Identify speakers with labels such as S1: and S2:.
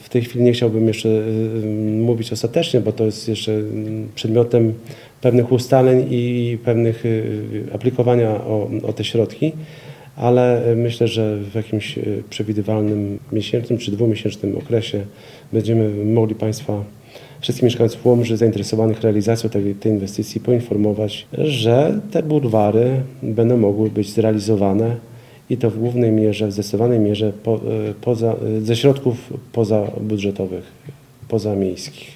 S1: tej chwili nie chciałbym jeszcze mówić ostatecznie, bo to jest jeszcze przedmiotem pewnych ustaleń i pewnych aplikowania o te środki, ale myślę, że w jakimś przewidywalnym miesięcznym czy dwumiesięcznym okresie będziemy mogli wszystkich mieszkańców Łomży zainteresowanych realizacją tej inwestycji poinformować, że te bulwary będą mogły być zrealizowane i to w głównej mierze, w zdecydowanej mierze ze środków pozabudżetowych, pozamiejskich.